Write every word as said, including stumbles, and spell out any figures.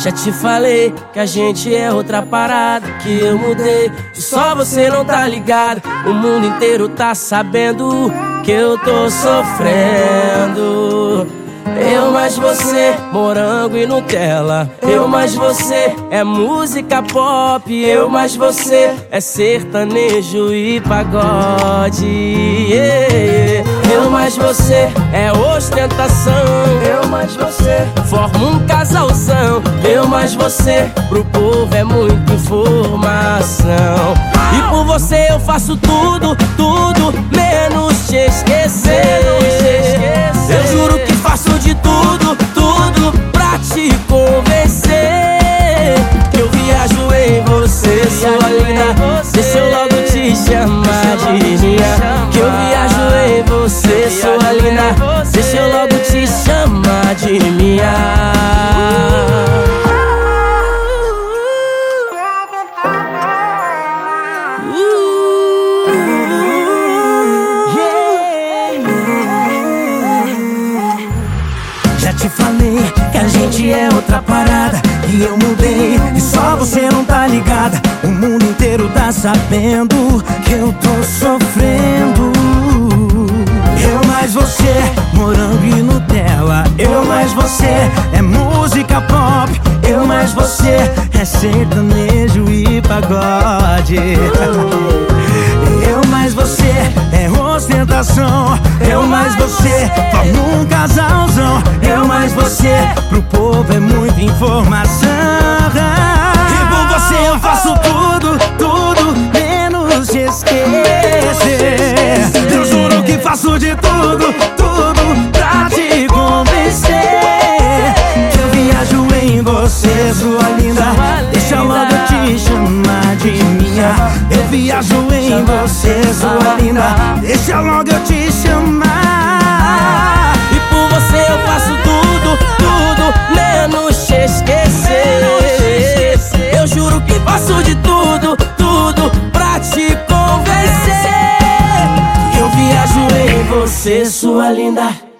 Já te falei que a gente é outra parada, que eu mudei, que só você não tá ligado. O mundo inteiro tá sabendo que eu tô sofrendo. Eu mais você, morango e Nutella. Eu mais você, é música pop. Eu mais você, é sertanejo e pagode. Yeah. Eu mais você, é ostentação. Eu mais você, forma um casalzão. Eu mais você, pro povo é muita informação. E por você eu faço tudo, tudo, menos te esquecer. Eu juro que faço de tudo, tudo pra te convencer. Que eu viajo em você, sua linda. Deixa eu logo te chamar de minha. Que eu viajo em você, sua linda. Deixa eu logo te chamar de minha. Já te falei que a gente é outra parada, que eu mudei e só você não tá ligada. O mundo inteiro tá sabendo que eu tô sofrendo. Eu mais você, morango e Nutella. Eu mais você, é música pop. Eu mais você, é sertanejo e pagode. Eu mais você, é ostentação. Eu mais você, forma um casalzão. Eu mais você, pro povo é muita informação. E por você eu faço tudo, tudo, menos te esquecer. Eu juro que faço de tudo, tudo pra te convencer. Que eu viajo em você, sua linda. Deixa logo eu te chamar de minha. Eu viajo em você, sua linda. Deixa logo eu te chamar. E por você eu faço tudo, tudo, menos te esquecer. Eu juro que faço de tudo, tudo pra te convencer. Eu viajo em você, sua linda.